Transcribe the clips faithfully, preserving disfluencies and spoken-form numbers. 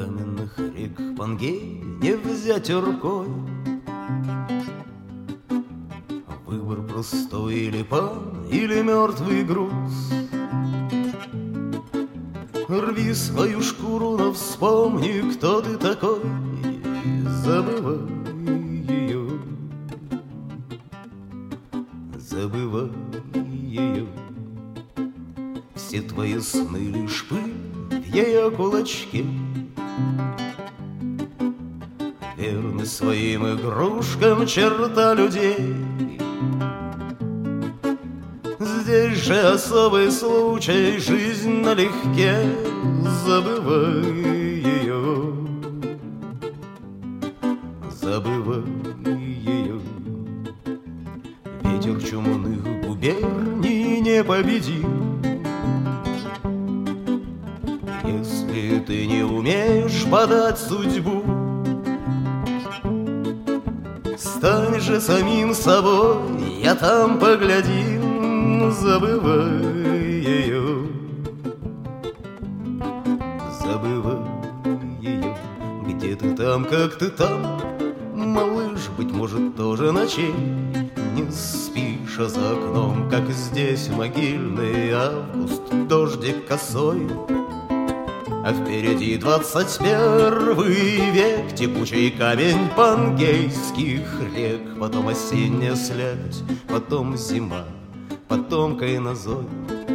Каменных рек Пангеи не взять рукой. Выбор простой: или пан, или мертвый груз. Рви свою шкуру, но вспомни, кто ты такой. Забывай ее, забывай ее. Все твои сны лишь пыль в ее кулачке. Верны своим игрушкам черта людей. Здесь же особый случай, жизнь налегке. Забывай ее, забывай ее. Ветер чумных губерний непобедим. Если ты не умеешь подать судьбу, стань же самим собой, я там поглядим. Забывай ее, забывай ее. Где ты там, как ты там, малыш, быть может, тоже ночей. Не спишь, а за окном, как здесь, могильный август, дождик косой. А впереди двадцать первый век, текучий камень пангейских рек. Потом осенняя слякоть, потом зима, потом кайнозой.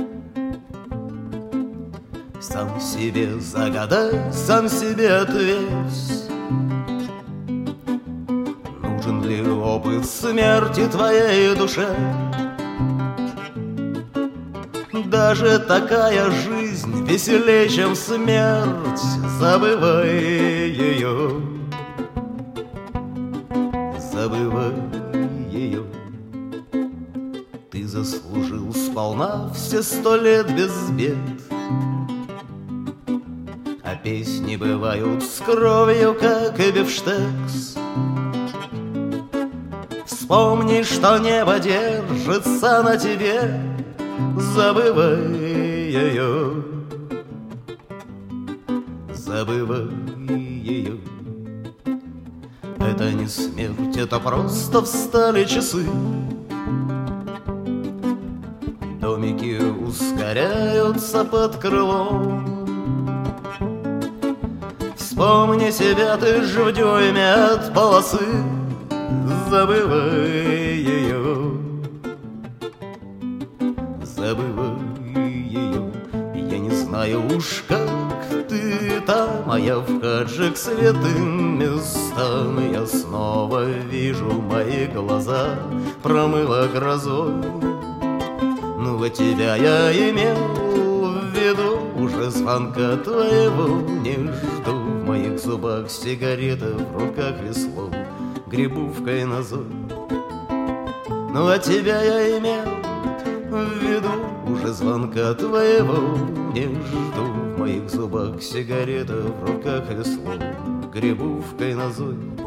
Сам себе загадай, сам себе ответь. Нужен ли опыт смерти твоей душе? Даже такая жизнь веселее, чем смерть. Забывай ее, забывай ее. Ты заслужил сполна все сто лет без бед. А песни бывают с кровью, как и бифштекс. Вспомни, что небо держится на тебе. Забывай ее, забывай ее. Это не смерть, это просто встали часы. Домики ускоряются под крылом. Вспомни себя, ты ж в дюйме от полосы. Забывай ее, забывай ее. Я не знаю уж, как ты там, а я вхожу к святым местам. И я снова вижу, мои глаза промыло грозой. Ну, а тебя я имел в виду, уже звонка твоего не жду. В моих зубах сигарета, в руках весло, гребу в кайнозой. Ну, а тебя я имел в виду, уже звонка твоего не жду. В моих зубах сигарета, в руках весло, гребу в кайнозой.